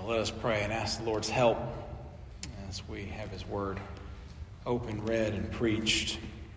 Let us pray and ask the Lord's help as we have His Word open, read, and preached.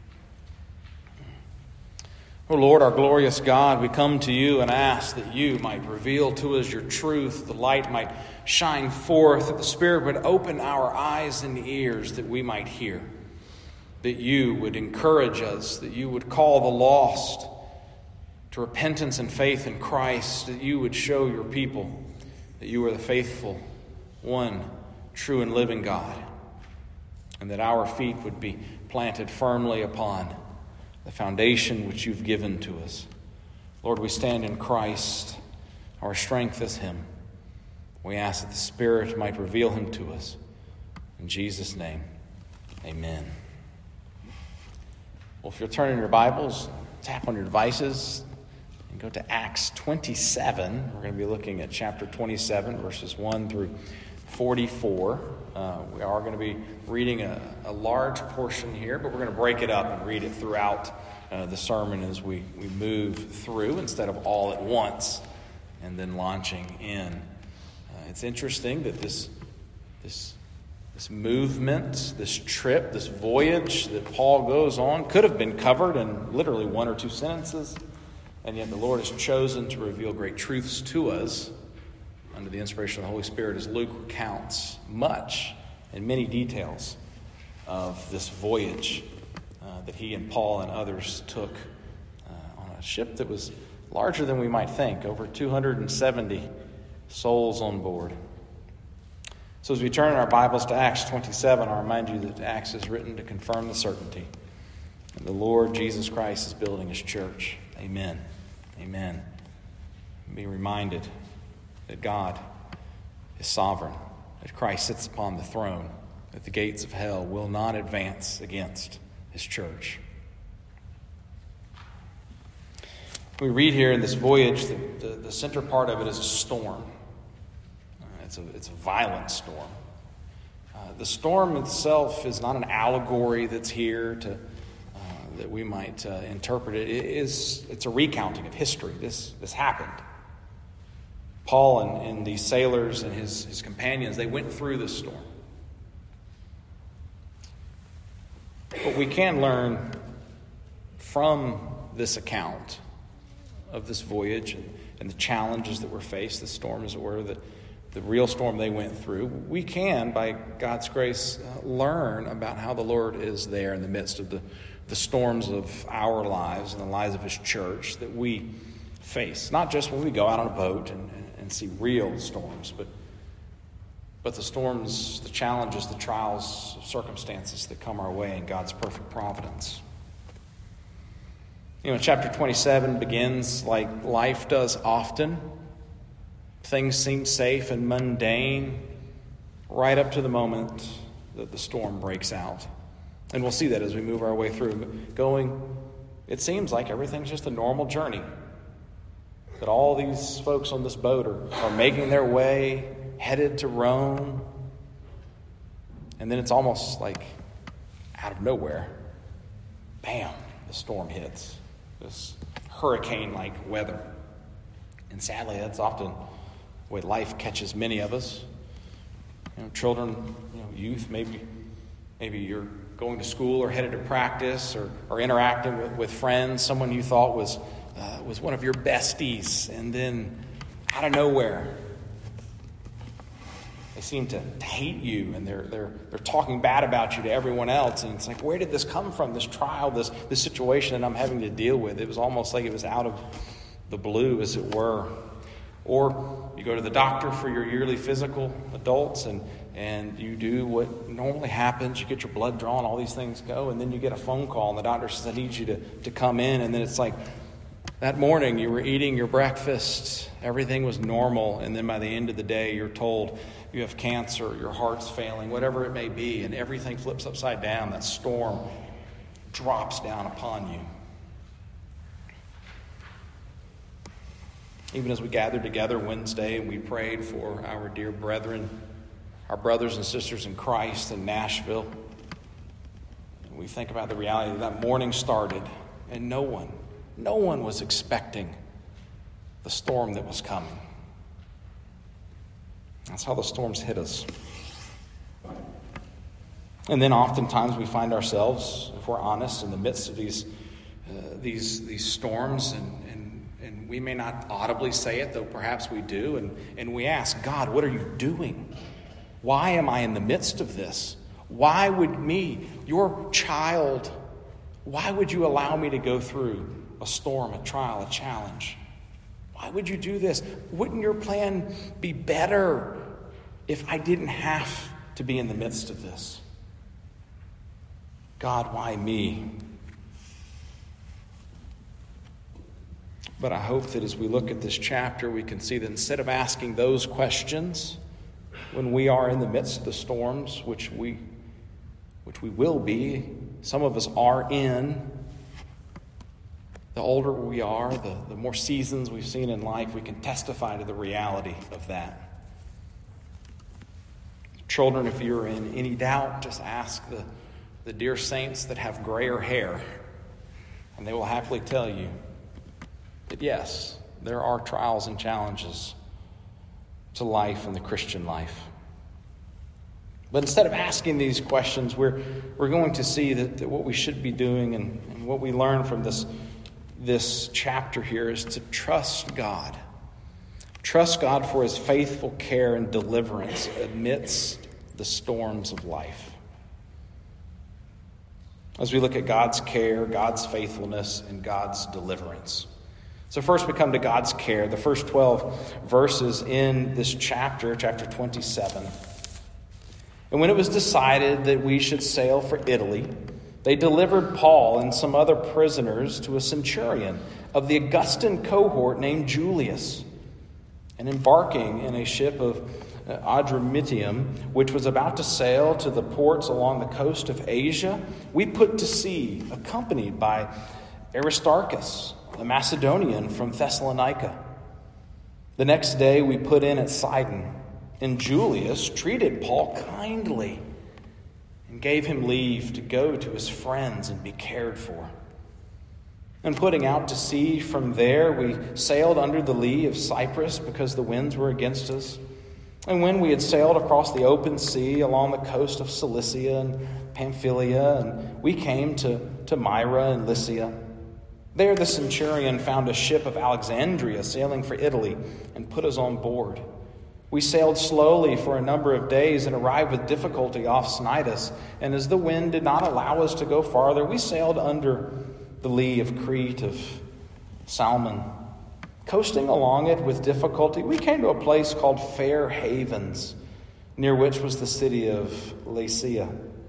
O Lord, our glorious God, we come to you and ask that you might reveal to us your truth, the light might shine forth, that the Spirit would open our eyes and ears that we might hear, that you would encourage us, that you would call the lost to repentance and faith in Christ, that you would show your people that you are the faithful, one, true and living God, and that our feet would be planted firmly upon the foundation which you've given to us. Lord, we stand in Christ. Our strength is Him. We ask that the Spirit might reveal Him to us. In Jesus' name, amen. Well, if you're turning your Bibles, tap on your devices and go to Acts 27. We're going to be looking at chapter 27, verses 1 through 44. We are going to be reading a large portion here, but we're going to break it up and read it throughout the sermon as we move through instead of all at once and then launching in. It's interesting that this movement, this trip, this voyage that Paul goes on could have been covered in literally one or two sentences, and yet the Lord has chosen to reveal great truths to us under the inspiration of the Holy Spirit as Luke recounts much and many details of this voyage that he and Paul and others took on a ship that was larger than we might think, over 270 souls on board. So as we turn our Bibles to Acts 27, I'll remind you that Acts is written to confirm the certainty that the Lord Jesus Christ is building His church. Amen. Amen. Be reminded that God is sovereign, that Christ sits upon the throne, that the gates of hell will not advance against His church. We read here in this voyage that the center part of it is a storm. It's a violent storm. The storm itself is not an allegory that's here to that we might interpret it. It's a recounting of history. This happened. Paul and these sailors and his companions, they went through this storm. But we can learn from this account of this voyage and the challenges that were faced, the storm as it were, the real storm they went through. We can, by God's grace, learn about how the Lord is there in the midst of the storms of our lives and the lives of His church that we face. Not just when we go out on a boat and see real storms, but the storms, the challenges, the trials, circumstances that come our way in God's perfect providence. Chapter 27 begins like life does often. Things seem safe and mundane right up to the moment that the storm breaks out. And we'll see that as we move our way through. It seems like everything's just a normal journey. That all these folks on this boat are making their way, headed to Rome. And then it's almost like out of nowhere, bam, the storm hits. This hurricane-like weather. And sadly, that's often the way life catches many of us. Children, youth, maybe you're going to school or headed to practice or interacting with friends, someone you thought was one of your besties, and then out of nowhere they seem to hate you, and they're talking bad about you to everyone else, and it's like, where did this come from, this trial, this situation that I'm having to deal with? It was almost like it was out of the blue, as it were. Or you go to the doctor for your yearly physical, adults, and you do what normally happens. You get your blood drawn, all these things go, and then you get a phone call, and the doctor says, I need you to come in. And then it's like that morning you were eating your breakfast, everything was normal, and then by the end of the day you're told you have cancer, your heart's failing, whatever it may be, and everything flips upside down. That storm drops down upon you. Even as we gathered together Wednesday and we prayed for our dear brethren, our brothers and sisters in Christ in Nashville, we think about the reality that morning started and no one was expecting the storm that was coming. That's how the storms hit us. And then oftentimes we find ourselves, if we're honest, in the midst of these storms, and we may not audibly say it, though perhaps we do, and we ask, God, what are you doing? Why am I in the midst of this? Why would me, your child, why would you allow me to go through a storm, a trial, a challenge? Why would you do this? Wouldn't your plan be better if I didn't have to be in the midst of this? God, why me? But I hope that as we look at this chapter, we can see that instead of asking those questions when we are in the midst of the storms, which we will be, some of us are in, the older we are, the more seasons we've seen in life, we can testify to the reality of that. Children, if you're in any doubt, just ask the dear saints that have grayer hair, and they will happily tell you that yes, there are trials and challenges to life and the Christian life. But instead of asking these questions, we're going to see that what we should be doing and what we learn from this chapter here is to trust God. Trust God for his faithful care and deliverance amidst the storms of life. As we look at God's care, God's faithfulness, and God's deliverance. So first we come to God's care, the first 12 verses in this chapter 27. And when it was decided that we should sail for Italy, they delivered Paul and some other prisoners to a centurion of the Augustan cohort named Julius. And embarking in a ship of Adramyttium, which was about to sail to the ports along the coast of Asia, we put to sea, accompanied by Aristarchus, a Macedonian from Thessalonica. The next day we put in at Sidon, and Julius treated Paul kindly and gave him leave to go to his friends and be cared for. And putting out to sea from there, we sailed under the lee of Cyprus because the winds were against us. And when we had sailed across the open sea along the coast of Cilicia and Pamphylia, and we came to Myra and Lycia. There the centurion found a ship of Alexandria sailing for Italy and put us on board. We sailed slowly for a number of days and arrived with difficulty off Cnidus. And as the wind did not allow us to go farther, we sailed under the lee of Crete of Salmon. Coasting along it with difficulty, we came to a place called Fair Havens, near which was the city of Lasea.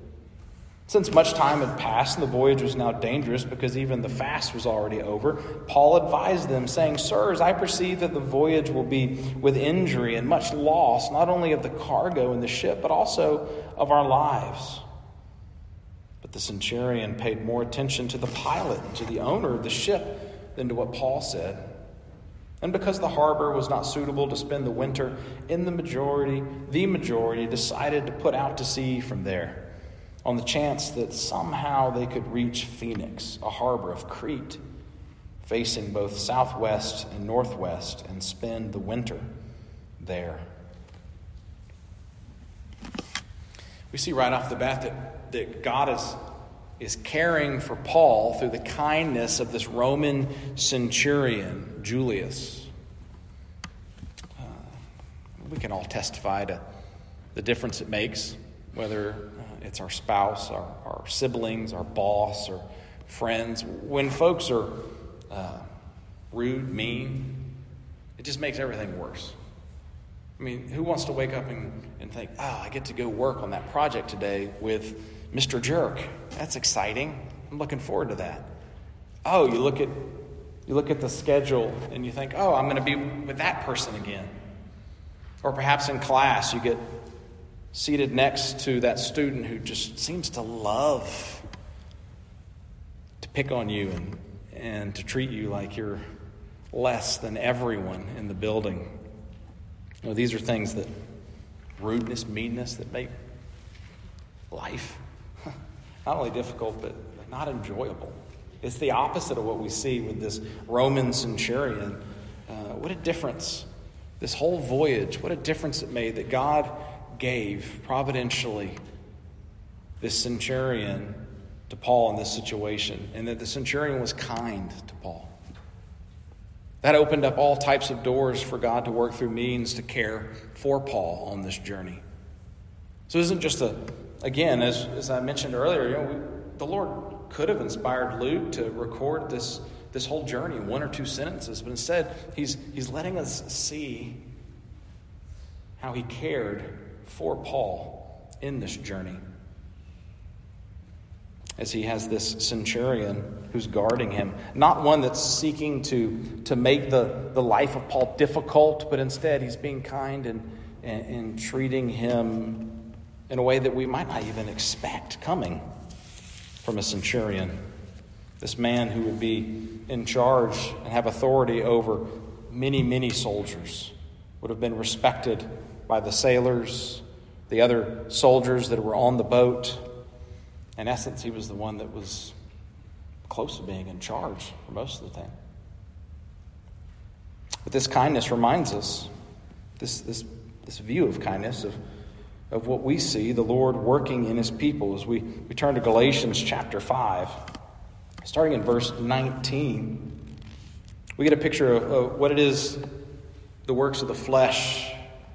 Since much time had passed and the voyage was now dangerous because even the fast was already over, Paul advised them, saying, "Sirs, I perceive that the voyage will be with injury and much loss, not only of the cargo in the ship, but also of our lives." But the centurion paid more attention to the pilot and to the owner of the ship than to what Paul said. And because the harbor was not suitable to spend the winter, the majority decided to put out to sea from there, on the chance that somehow they could reach Phoenix, a harbor of Crete, facing both southwest and northwest, and spend the winter there. We see right off the bat that God is caring for Paul through the kindness of this Roman centurion, Julius. We can all testify to the difference it makes, whether it's our spouse, our siblings, our boss, or friends. When folks are rude, mean, it just makes everything worse. I mean, who wants to wake up and think, I get to go work on that project today with Mr. Jerk? That's exciting. I'm looking forward to that. Oh, you look at the schedule and you think, I'm going to be with that person again. Or perhaps in class you get seated next to that student who just seems to love to pick on you and to treat you like you're less than everyone in the building. These are things that rudeness, meanness, that make life not only difficult, but not enjoyable. It's the opposite of what we see with this Roman centurion. What a difference this whole voyage, what a difference it made that God gave providentially this centurion to Paul in this situation, and that the centurion was kind to Paul. That opened up all types of doors for God to work through means to care for Paul on this journey. So it isn't just again, as I mentioned earlier, the Lord could have inspired Luke to record this whole journey in one or two sentences, but instead he's letting us see how he cared for Paul in this journey. As he has this centurion who's guarding him, not one that's seeking to make the life of Paul difficult, but instead he's being kind and treating him in a way that we might not even expect coming from a centurion. This man who would be in charge and have authority over many, many soldiers would have been respected by the sailors, the other soldiers that were on the boat. In essence, he was the one that was close to being in charge for most of the time. But this kindness reminds us, this view of kindness, of what we see the Lord working in his people. As we turn to Galatians chapter 5, starting in verse 19, we get a picture of what it is, the works of the flesh.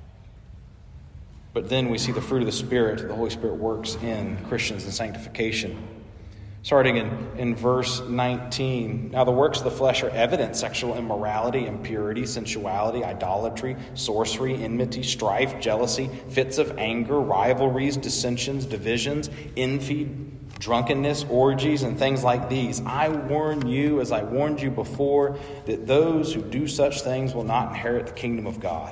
But then we see the fruit of the Spirit. The Holy Spirit works in Christians in sanctification. Starting in verse 19. Now the works of the flesh are evident: sexual immorality, impurity, sensuality, idolatry, sorcery, enmity, strife, jealousy, fits of anger, rivalries, dissensions, divisions, envy, drunkenness, orgies, and things like these. I warn you, as I warned you before, that those who do such things will not inherit the kingdom of God.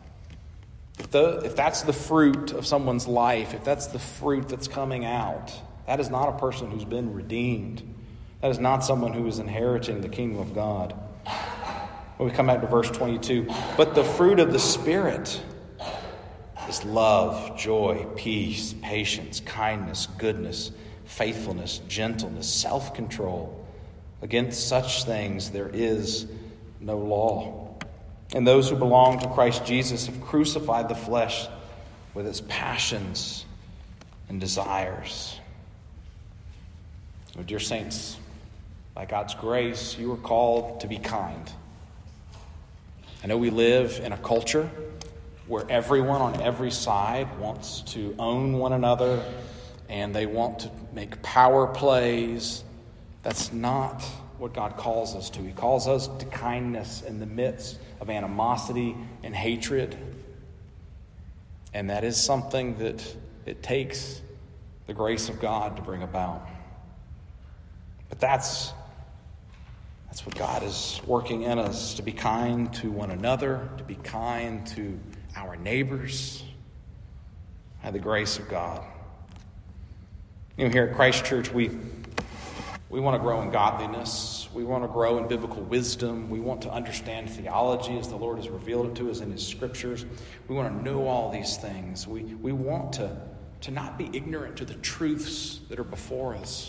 If that's the fruit of someone's life, if that's the fruit that's coming out, that is not a person who's been redeemed. That is not someone who is inheriting the kingdom of God. When we come back to verse 22, but the fruit of the Spirit is love, joy, peace, patience, kindness, goodness, faithfulness, gentleness, self-control. Against such things there is no law. And those who belong to Christ Jesus have crucified the flesh with its passions and desires. Oh, dear saints, by God's grace, you are called to be kind. I know we live in a culture where everyone on every side wants to own one another and they want to make power plays. That's not what God calls us to. He calls us to kindness in the midst of animosity and hatred. And that is something that it takes the grace of God to bring about. But that's what God is working in us, to be kind to one another, to be kind to our neighbors, by the grace of God. Here at Christ Church, we want to grow in godliness. We want to grow in biblical wisdom. We want to understand theology as the Lord has revealed it to us in his scriptures. We want to know all these things. We want to not be ignorant to the truths that are before us.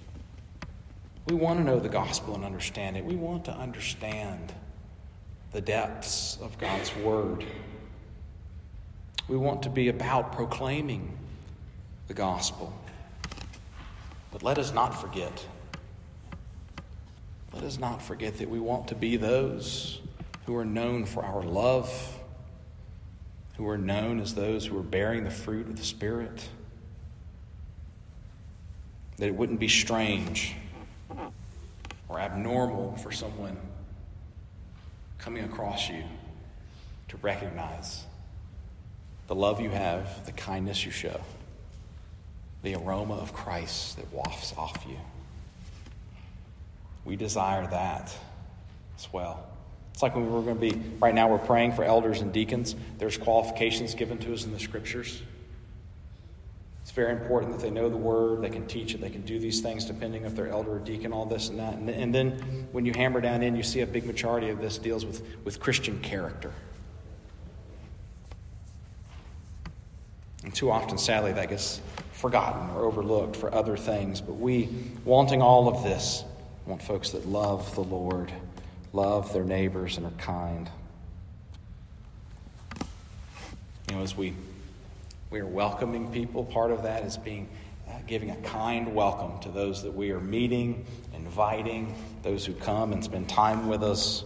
We want to know the gospel and understand it. We want to understand the depths of God's word. We want to be about proclaiming the gospel. But let us not forget. Let us not forget that we want to be those who are known for our love, who are known as those who are bearing the fruit of the Spirit. That it wouldn't be strange or abnormal for someone coming across you to recognize the love you have, the kindness you show, the aroma of Christ that wafts off you. We desire that as well. It's like when we're going to be, right now we're praying for elders and deacons. There's qualifications given to us in the scriptures. It's very important that they know the word, they can teach it, they can do these things depending if they're elder or deacon, all this and that. And then when you hammer down in, you see a big majority of this deals with Christian character. And too often, sadly, that gets forgotten or overlooked for other things. But we, wanting all of this, want folks that love the Lord, love their neighbors, and are kind. As we are welcoming people, part of that is giving a kind welcome to those that we are meeting, inviting, those who come and spend time with us.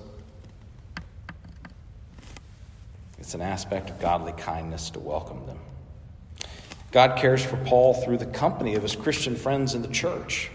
It's an aspect of godly kindness to welcome them. God cares for Paul through the company of his Christian friends in the church.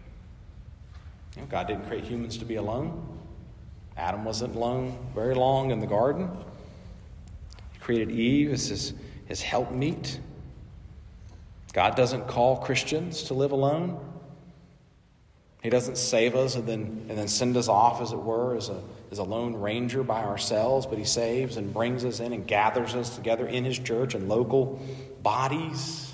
God didn't create humans to be alone. Adam wasn't alone very long in the garden. He created Eve as his helpmeet. God doesn't call Christians to live alone. He doesn't save us and then send us off, as it were, as a lone ranger by ourselves, but he saves and brings us in and gathers us together in his church and local bodies.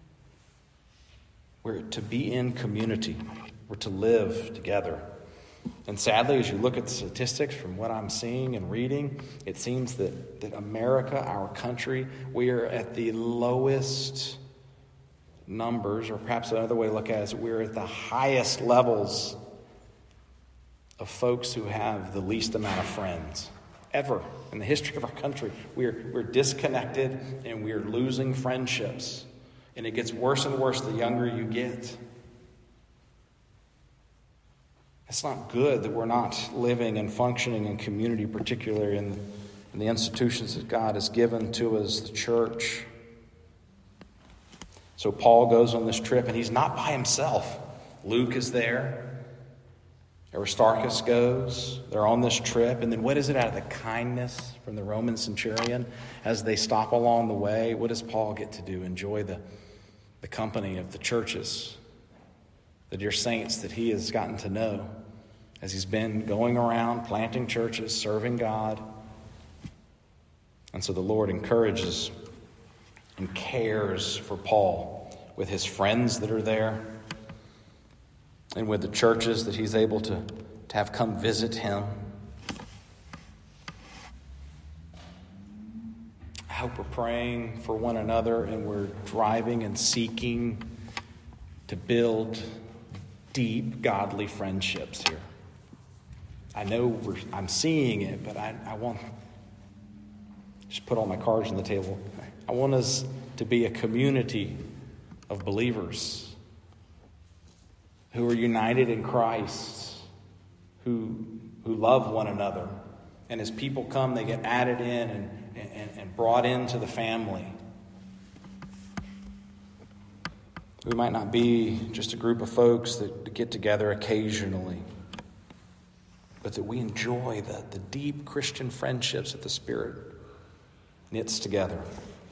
We're to be in community. We're to live together. And sadly, as you look at the statistics from what I'm seeing and reading, it seems that America, our country, we are at the lowest numbers, or perhaps another way to look at it is we're at the highest levels of folks who have the least amount of friends ever in the history of our country. We're disconnected and we're losing friendships. And it gets worse and worse the younger you get. It's not good that we're not living and functioning in community, particularly in the institutions that God has given to us, the church. So Paul goes on this trip, and he's not by himself. Luke is there. Aristarchus goes. They're on this trip. And then what is it out of the kindness from the Roman centurion? As they stop along the way, what does Paul get to do? Enjoy the company of the churches, the dear saints that he has gotten to know as he's been going around planting churches, serving God. And so the Lord encourages and cares for Paul with his friends that are there and with the churches that he's able to have come visit him. I hope we're praying for one another and we're driving and seeking to build deep, godly friendships here. I know I'm seeing it, but I want just put all my cards on the table. I want us to be a community of believers who are united in Christ, who love one another. And as people come, they get added in and brought into the family. We might not be just a group of folks that get together occasionally, but that we enjoy the deep Christian friendships that the Spirit knits together.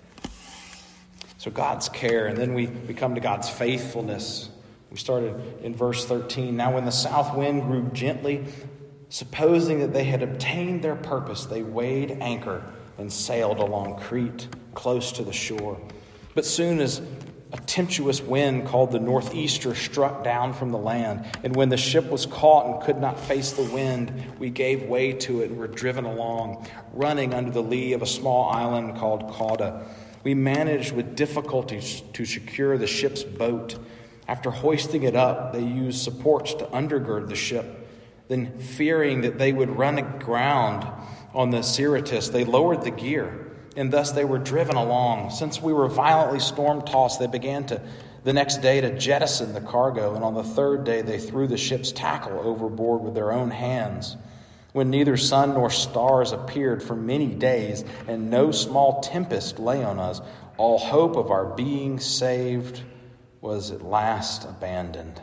So God's care, and then we come to God's faithfulness. We started in verse 13. Now when the south wind grew gently, supposing that they had obtained their purpose, they weighed anchor and sailed along Crete, close to the shore. But soon as a tempestuous wind called the northeaster struck down from the land, and when the ship was caught and could not face the wind, we gave way to it and were driven along, running under the lee of a small island called Cauda. We managed with difficulties to secure the ship's boat. After hoisting it up, they used supports to undergird the ship. Then, fearing that they would run aground on the Syrtis, they lowered the gear, and thus they were driven along. Since we were violently storm-tossed, they began the next day to jettison the cargo, and on the third day they threw the ship's tackle overboard with their own hands. When neither sun nor stars appeared for many days, and no small tempest lay on us, all hope of our being saved was at last abandoned.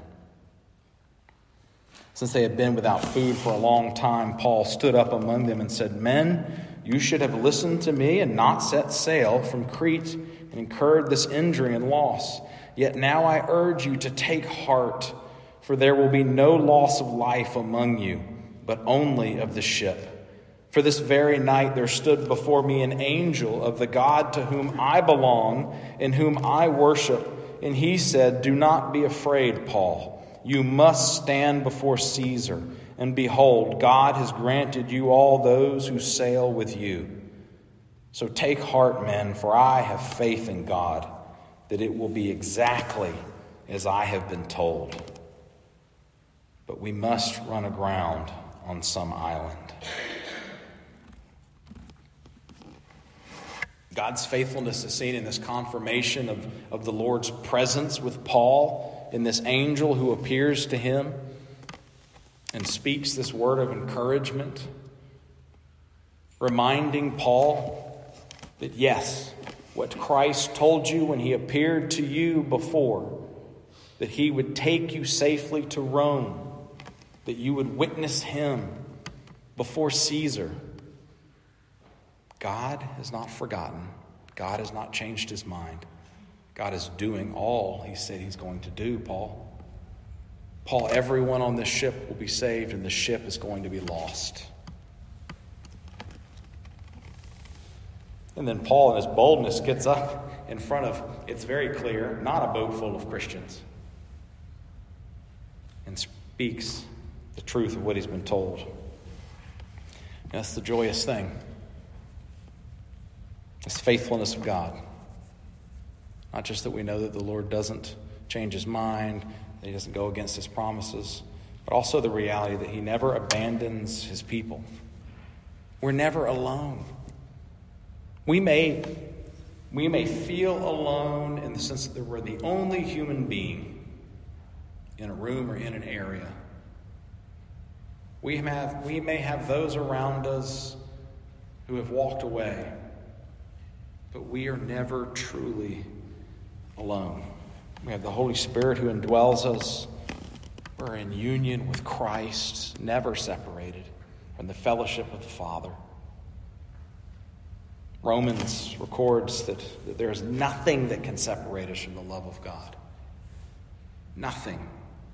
Since they had been without food for a long time, Paul stood up among them and said, "Men, you should have listened to me and not set sail from Crete and incurred this injury and loss. Yet now I urge you to take heart, for there will be no loss of life among you, but only of the ship. For this very night there stood before me an angel of the God to whom I belong and whom I worship. And he said, 'Do not be afraid, Paul. You must stand before Caesar. And behold, God has granted you all those who sail with you. So take heart, men, for I have faith in God, that it will be exactly as I have been told. But we must run aground on some island.'" God's faithfulness is seen in this confirmation of the Lord's presence with Paul, in this angel who appears to him and speaks this word of encouragement, reminding Paul that yes, what Christ told you when he appeared to you before, that he would take you safely to Rome, that you would witness him before Caesar. God has not forgotten. God has not changed his mind. God is doing all he said he's going to do, Paul. Paul, everyone on this ship will be saved, and the ship is going to be lost. And then Paul, in his boldness, gets up in front of, it's very clear, not a boat full of Christians, and speaks the truth of what he's been told. And that's the joyous thing. This faithfulness of God. Not just that we know that the Lord doesn't change his mind, that he doesn't go against his promises, but also the reality that he never abandons his people. We're never alone. We may feel alone in the sense that we're the only human being in a room or in an area. We may have those around us who have walked away, but we are never truly alone. We have the Holy Spirit who indwells us. We're in union with Christ, never separated from the fellowship of the Father. Romans records that there is nothing that can separate us from the love of God. Nothing.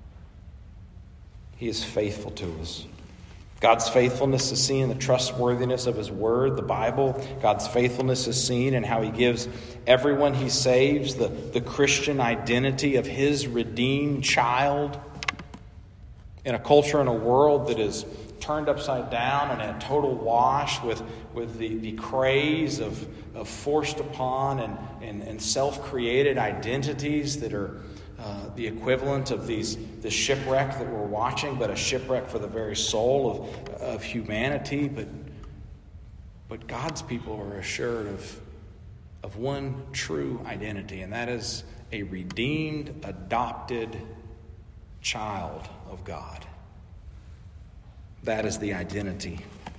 He is faithful to us. God's faithfulness is seen in the trustworthiness of his word, the Bible. God's faithfulness is seen in how he gives everyone he saves the Christian identity of his redeemed child. In a culture and a world that is turned upside down and a total wash with the craze of forced upon and self-created identities that are the equivalent of the shipwreck that we're watching, but a shipwreck for the very soul of humanity. But God's people are assured of one true identity, and that is a redeemed, adopted child of God. That is the identity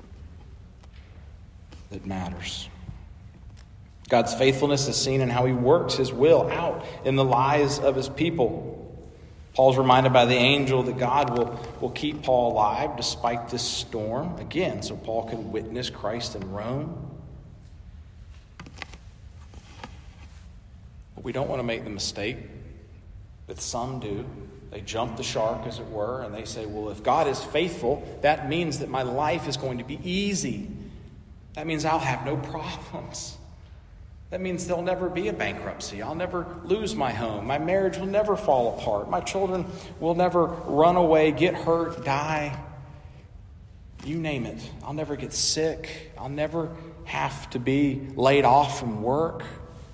that matters. God's faithfulness is seen in how he works his will out in the lives of his people. Paul's reminded by the angel that God will keep Paul alive despite this storm. Again, so Paul can witness Christ in Rome. But we don't want to make the mistake that some do. They jump the shark, as it were, and they say, well, if God is faithful, that means that my life is going to be easy. That means I'll have no problems. That means there'll never be a bankruptcy. I'll never lose my home. My marriage will never fall apart. My children will never run away, get hurt, die. You name it. I'll never get sick. I'll never have to be laid off from work.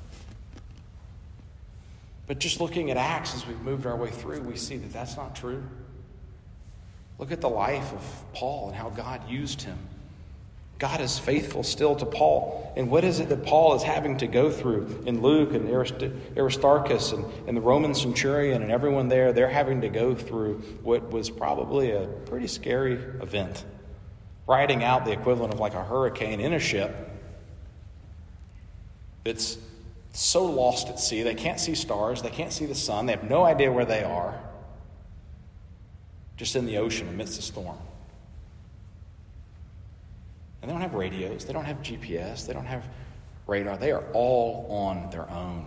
But just looking at Acts as we've moved our way through, we see that that's not true. Look at the life of Paul and how God used him. God is faithful still to Paul. And what is it that Paul is having to go through in Luke and Aristarchus and the Roman centurion and everyone there? They're having to go through what was probably a pretty scary event. Riding out the equivalent of like a hurricane in a ship that's so lost at sea. They can't see stars. They can't see the sun. They have no idea where they are. Just in the ocean amidst a storm. And they don't have radios. They don't have GPS. They don't have radar. They are all on their own.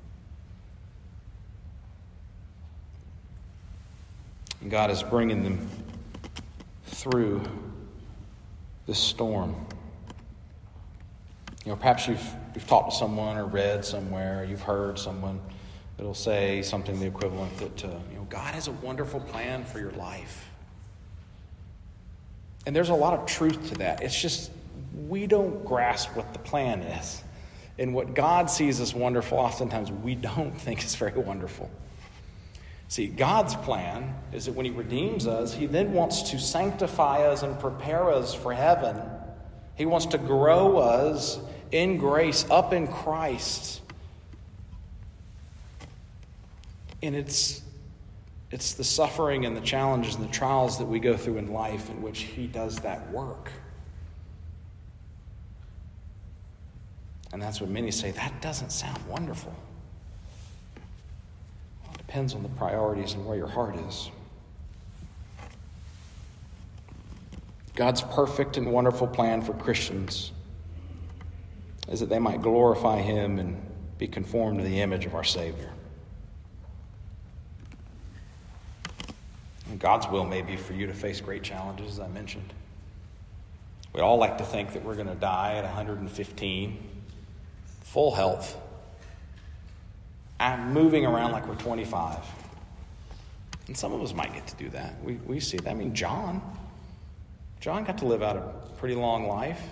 And God is bringing them through this storm. You know, perhaps you've talked to someone or read somewhere, or you've heard someone that'll say something the equivalent that, God has a wonderful plan for your life. And there's a lot of truth to that. It's just we don't grasp what the plan is. And what God sees as wonderful, oftentimes we don't think is very wonderful. See, God's plan is that when he redeems us, he then wants to sanctify us and prepare us for heaven. He wants to grow us in grace, up in Christ. And it's the suffering and the challenges and the trials that we go through in life in which he does that work. And that's what many say, that doesn't sound wonderful. Well, it depends on the priorities and where your heart is. God's perfect and wonderful plan for Christians is that they might glorify him and be conformed to the image of our Savior. And God's will may be for you to face great challenges, as I mentioned. We all like to think that we're going to die at 115, full health, and moving around like we're 25. And some of us might get to do that. We see that. I mean, John got to live out a pretty long life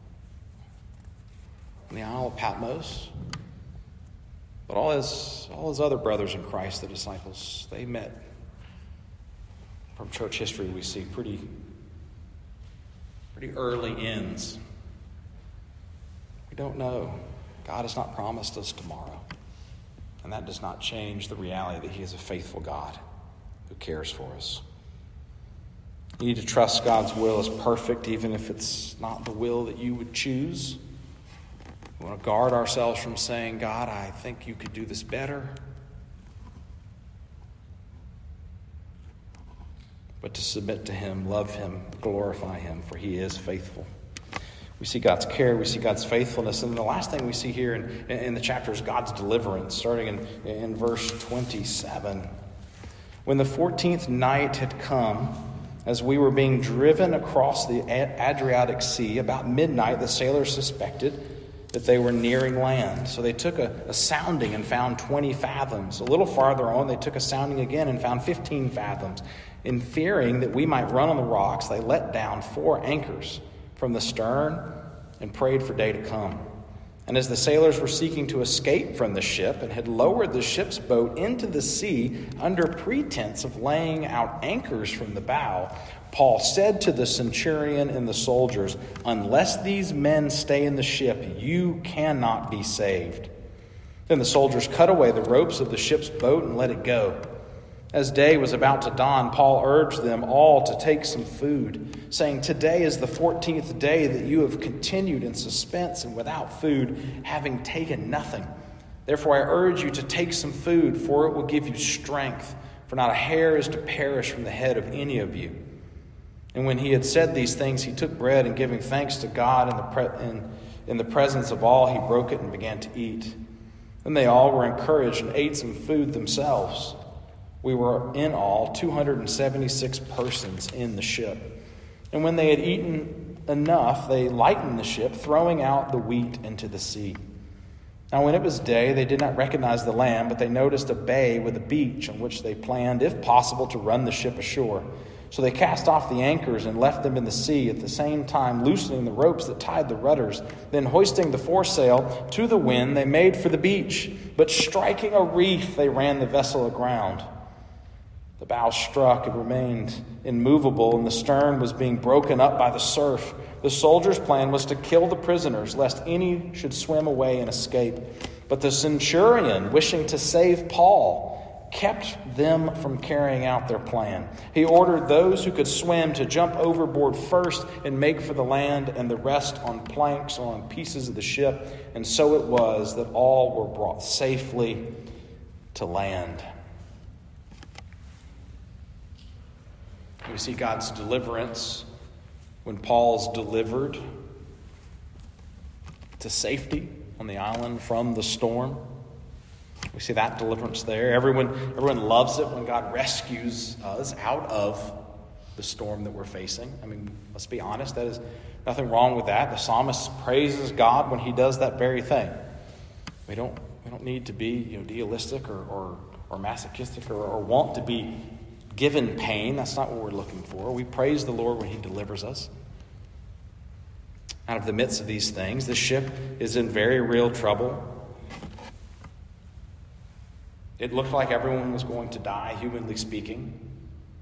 in the Isle of Patmos. But all his other brothers in Christ, the disciples, they met. From church history, we see pretty early ends. We don't know. God has not promised us tomorrow. And that does not change the reality that he is a faithful God who cares for us. You need to trust God's will is perfect, even if it's not the will that you would choose. We want to guard ourselves from saying, God, I think you could do this better. But to submit to him, love him, glorify him, for he is faithful. We see God's care, we see God's faithfulness. And the last thing we see here in the chapter is God's deliverance, starting in verse 27. When the 14th night had come, as we were being driven across the Adriatic Sea, about midnight, the sailors suspected that they were nearing land. So they took a sounding and found 20 fathoms. A little farther on, they took a sounding again and found 15 fathoms. In fearing that we might run on the rocks, they let down 4 anchors from the stern and prayed for day to come. And as the sailors were seeking to escape from the ship and had lowered the ship's boat into the sea under pretense of laying out anchors from the bow, Paul said to the centurion and the soldiers, "Unless these men stay in the ship, you cannot be saved." Then the soldiers cut away the ropes of the ship's boat and let it go. As day was about to dawn, Paul urged them all to take some food, saying, "Today is the 14th day that you have continued in suspense and without food, having taken nothing. Therefore I urge you to take some food, for it will give you strength, for not a hair is to perish from the head of any of you." And when he had said these things, he took bread and giving thanks to God in the presence of all, he broke it and began to eat. Then they all were encouraged and ate some food themselves. We were in all 276 persons in the ship. And when they had eaten enough, they lightened the ship, throwing out the wheat into the sea. Now when it was day, they did not recognize the land, but they noticed a bay with a beach on which they planned, if possible, to run the ship ashore. So they cast off the anchors and left them in the sea, at the same time loosening the ropes that tied the rudders. Then hoisting the foresail to the wind, they made for the beach. But striking a reef, they ran the vessel aground. The bow struck, it remained immovable, and the stern was being broken up by the surf. The soldiers' plan was to kill the prisoners, lest any should swim away and escape. But the centurion, wishing to save Paul, kept them from carrying out their plan. He ordered those who could swim to jump overboard first and make for the land, and the rest on planks or on pieces of the ship. And so it was that all were brought safely to land. We see God's deliverance when Paul's delivered to safety on the island from the storm. We see that deliverance there. Everyone loves it when God rescues us out of the storm that we're facing. I mean, let's be honest, that is nothing wrong with that. The psalmist praises God when he does that very thing. We don't need to be idealistic or masochistic or want to be given pain. That's not what we're looking for. We praise the Lord when he delivers us out of the midst of these things. The ship is in very real trouble. It looked like everyone was going to die, humanly speaking.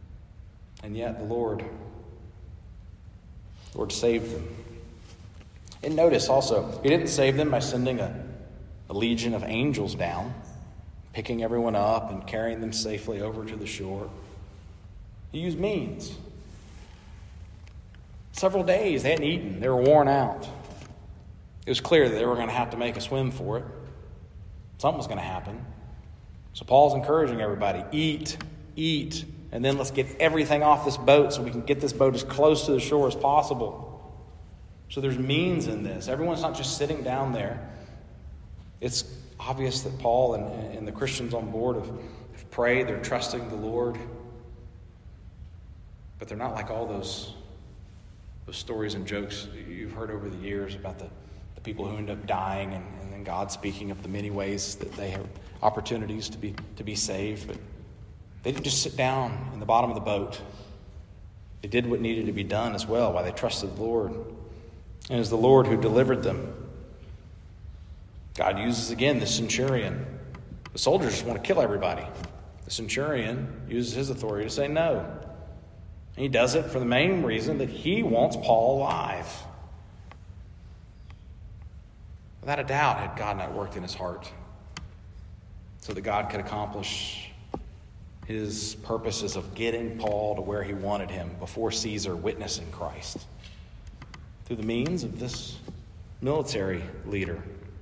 And yet the Lord saved them. And notice also, he didn't save them by sending a legion of angels down, picking everyone up and carrying them safely over to the shore. He used means. Several days they hadn't eaten. They were worn out. It was clear that they were going to have to make a swim for it. Something was going to happen. So Paul's encouraging everybody, eat, and then let's get everything off this boat so we can get this boat as close to the shore as possible. So there's means in this. Everyone's not just sitting down there. It's obvious that Paul and the Christians on board have prayed. They're trusting the Lord. But they're not like all those stories and jokes you've heard over the years about the people who end up dying and then God speaking of the many ways that they have opportunities to be saved. But they didn't just sit down in the bottom of the boat. They did what needed to be done as well while they trusted the Lord. And it was the Lord who delivered them. God uses again the centurion. The soldiers just want to kill everybody. The centurion uses his authority to say no. And he does it for the main reason that he wants Paul alive. Without a doubt, had God not worked in his heart so that God could accomplish his purposes of getting Paul to where he wanted him before Caesar, witnessing Christ through the means of this military leader.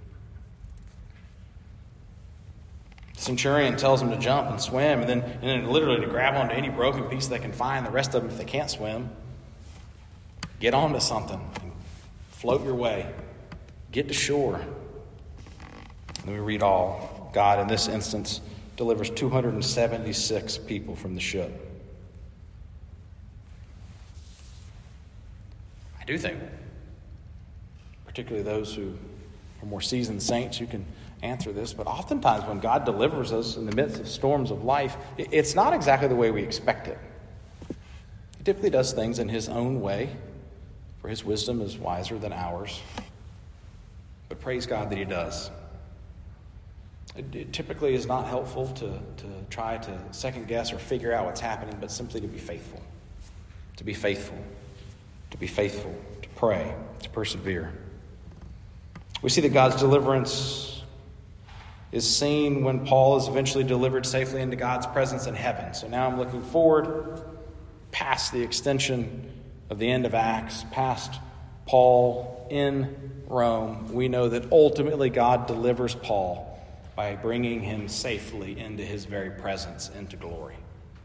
The centurion tells him to jump and swim, and then literally to grab onto any broken piece they can find. The rest of them, if they can't swim, get onto something and float your way. Get to shore. And then we read all. God, in this instance, delivers 276 people from the ship. I do think, particularly those who are more seasoned saints, you can answer this, but oftentimes when God delivers us in the midst of storms of life, it's not exactly the way we expect it. He typically does things in his own way, for his wisdom is wiser than ours. But praise God that he does. It typically is not helpful to try to second guess or figure out what's happening, but simply to be faithful. To be faithful. To be faithful. To pray. To persevere. We see that God's deliverance is seen when Paul is eventually delivered safely into God's presence in heaven. So now I'm looking forward past the extension of the end of Acts, past Paul in Rome. We know that ultimately God delivers Paul by bringing him safely into his very presence, into glory.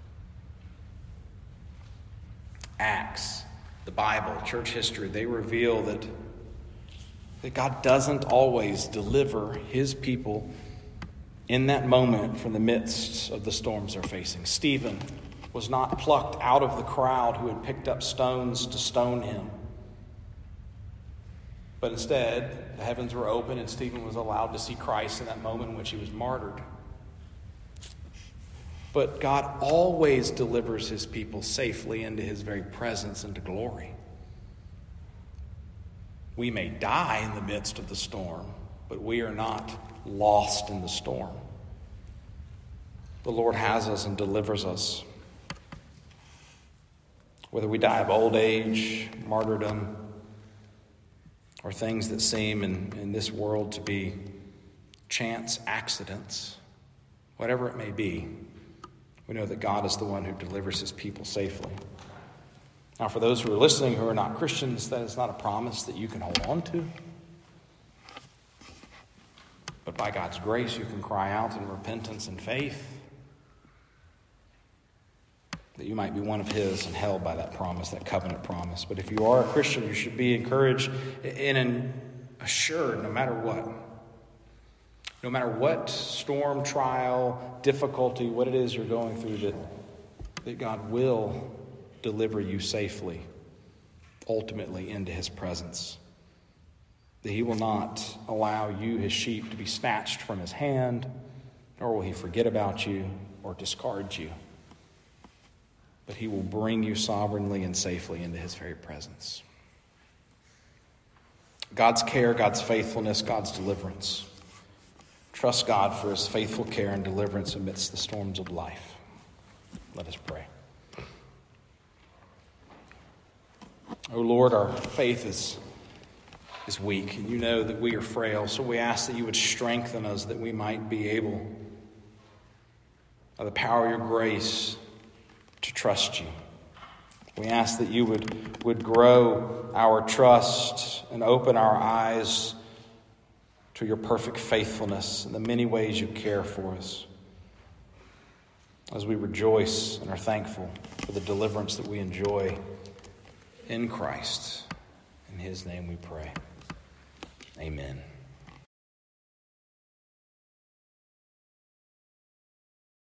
Acts, the Bible, church history, they reveal that God doesn't always deliver his people in that moment from the midst of the storms they're facing. Stephen was not plucked out of the crowd who had picked up stones to stone him. But instead, the heavens were open and Stephen was allowed to see Christ in that moment in which he was martyred. But God always delivers his people safely into his very presence and to glory. We may die in the midst of the storm, but we are not lost in the storm. The Lord has us and delivers us. Whether we die of old age, martyrdom, or things that seem in this world to be chance accidents, whatever it may be, we know that God is the one who delivers his people safely. Now, for those who are listening who are not Christians, that is not a promise that you can hold on to. But by God's grace, you can cry out in repentance and faith that you might be one of his and held by that promise, that covenant promise. But if you are a Christian, you should be encouraged and assured no matter what. No matter what storm, trial, difficulty, what it is you're going through, that God will deliver you safely, ultimately into his presence. That he will not allow you, his sheep, to be snatched from his hand, nor will he forget about you or discard you. But he will bring you sovereignly and safely into his very presence. God's care, God's faithfulness, God's deliverance. Trust God for his faithful care and deliverance amidst the storms of life. Let us pray. O Lord, our faith is is weak, and you know that we are frail. So we ask that you would strengthen us, that we might be able, by the power of your grace, to trust you. We ask that you would grow our trust and open our eyes to your perfect faithfulness and the many ways you care for us, as we rejoice and are thankful for the deliverance that we enjoy in Christ. In his name we pray. Amen.